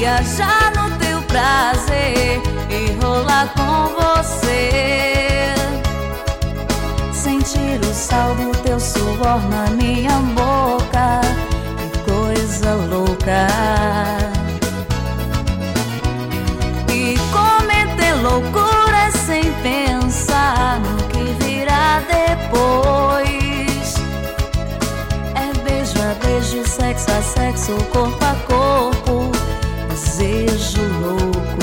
viajar no teu prazer e rolar com você. Sentir o sal do teu suor na minha boca, que coisa louca. E cometer loucuras sem pensar no que virá depois. É beijo a beijo, sexo a sexo, corpo a corpo, desejo louco.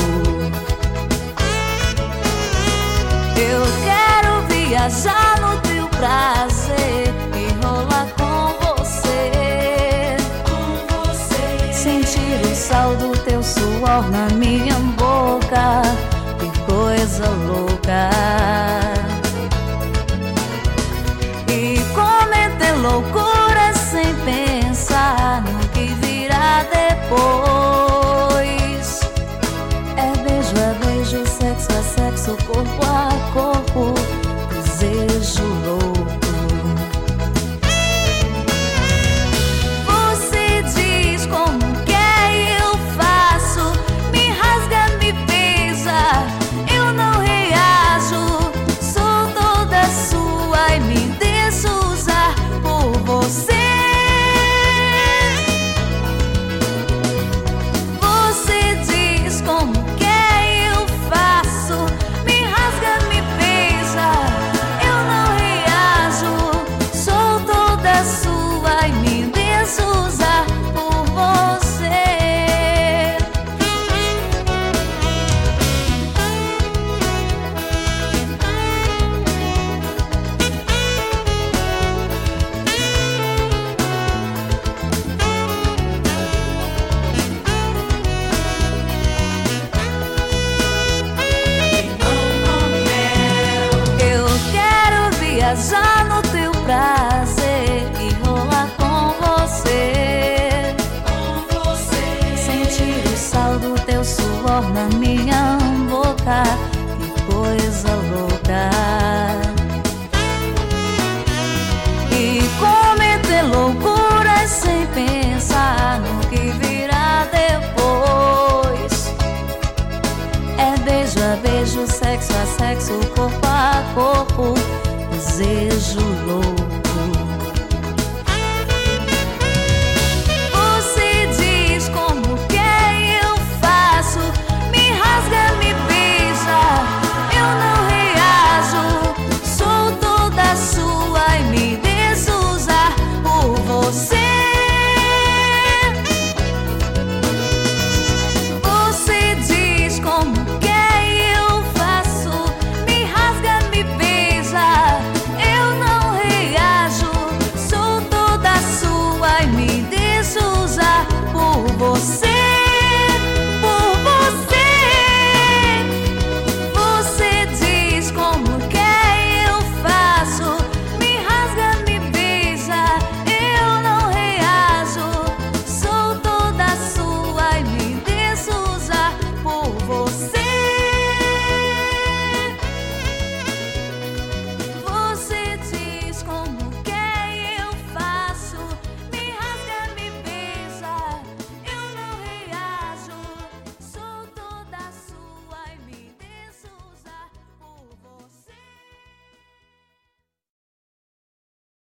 Eu quero viajar no teu prazer e rolar com você. Sentir o sal do teu suor na minha boca, que coisa louca. E cometer loucuras sem pensar no que virá depois. É beijo a beijo, sexo a sexo, corpo a corpo, desejo louco. Você diz como quer, eu faço, me rasga, me beija, eu não reajo, sou toda sua e me deixo usar por você. Você diz como quer, eu faço, me rasga, me beija, eu não reajo, sou toda sua e me deixo usar por você. Eu quero viajar no teu prazer e rolar com você. Sentir o sal do teu suor na minha boca, que coisa louca. E cometer loucuras sem pensar no que virá depois. É beijo a beijo, sexo a sexo, corpo a corpo, desejo louco. Você diz como quer, eu faço, me rasga, me beija, eu não reajo, sou toda sua e me deixo usar por você. Você diz como quer, eu faço, me rasga, me beija, eu não reajo, sou toda sua e me deixo usar por você.